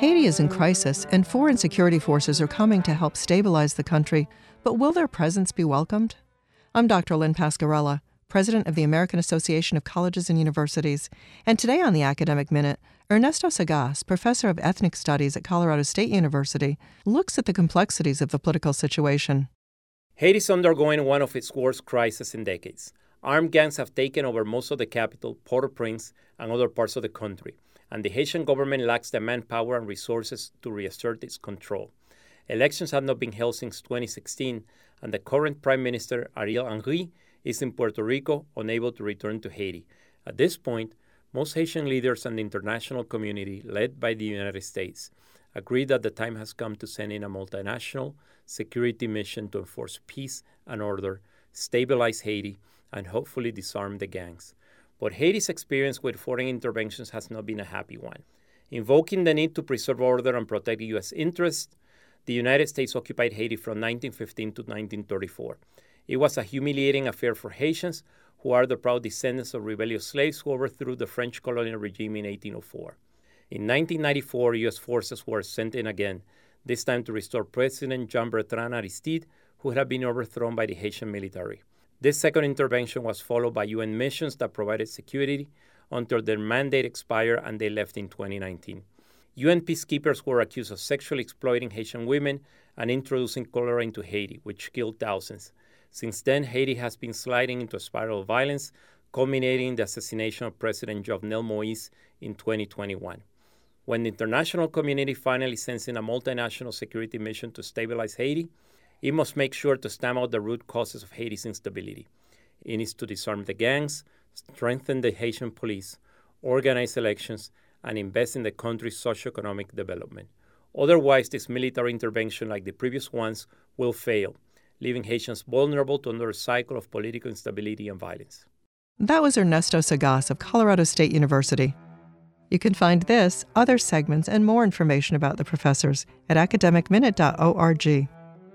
Haiti is in crisis, and foreign security forces are coming to help stabilize the country, but will their presence be welcomed? I'm Dr. Lynn Pasquarella, president of the American Association of Colleges and Universities, and today on the Academic Minute, Ernesto Sagaz, professor of ethnic studies at Colorado State University, looks at the complexities of the political situation. Haiti is undergoing one of its worst crises in decades. Armed gangs have taken over most of the capital, Port-au-Prince, and other parts of the country, and the Haitian government lacks the manpower and resources to reassert its control. Elections have not been held since 2016, and the current Prime Minister, Ariel Henry, is in Puerto Rico, unable to return to Haiti. At this point, most Haitian leaders and the international community, led by the United States, agree that the time has come to send in a multinational security mission to enforce peace and order, stabilize Haiti, and hopefully disarm the gangs. But Haiti's experience with foreign interventions has not been a happy one. Invoking the need to preserve order and protect U.S. interests, the United States occupied Haiti from 1915 to 1934. It was a humiliating affair for Haitians, who are the proud descendants of rebellious slaves who overthrew the French colonial regime in 1804. In 1994, U.S. forces were sent in again, this time to restore President Jean-Bertrand Aristide, who had been overthrown by the Haitian military. This second intervention was followed by UN missions that provided security until their mandate expired and they left in 2019. UN peacekeepers were accused of sexually exploiting Haitian women and introducing cholera into Haiti, which killed thousands. Since then, Haiti has been sliding into a spiral of violence, culminating in the assassination of President Jovenel Moïse in 2021. When the international community finally sends in a multinational security mission to stabilize Haiti, it must make sure to stamp out the root causes of Haiti's instability. It needs to disarm the gangs, strengthen the Haitian police, organize elections, and invest in the country's socioeconomic development. Otherwise, this military intervention, like the previous ones, will fail, leaving Haitians vulnerable to another cycle of political instability and violence. That was Ernesto Sagaz of Colorado State University. You can find this, other segments, and more information about the professors at academicminute.org.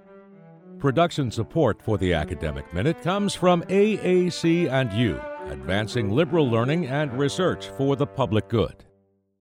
Production support for the Academic Minute comes from AAC&U, advancing liberal learning and research for the public good.